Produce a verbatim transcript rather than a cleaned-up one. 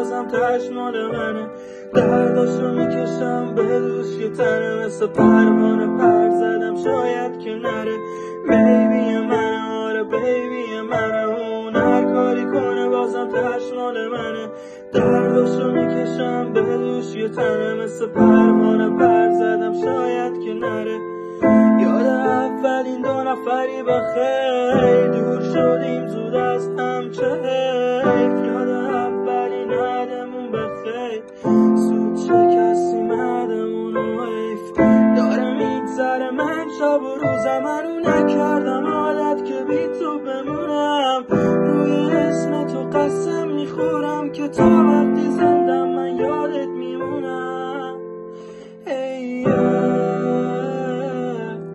بازم تهش مال منه. درداشو میکشم به دوش یه تنه، مثل پروانه پر زدم شاید که نره. بیبی منه، آره بیبی منه، اون هر کاری کنه بازم تهش مال منه. درداشو میکشم به دوش یه تنه، مثل پروانه پر زدم شاید که نره. یاد اولین دو نفری با خیلی دور شدیم زود از هم، چه حیف. یاد اولین عدمون بخیر سود شکستیم عدمون و حیف. داره میگذره من شب و روزم، منو نکردم عادت که بی تو بمونم. روی اسم تو قسم میخورم که تا وقتی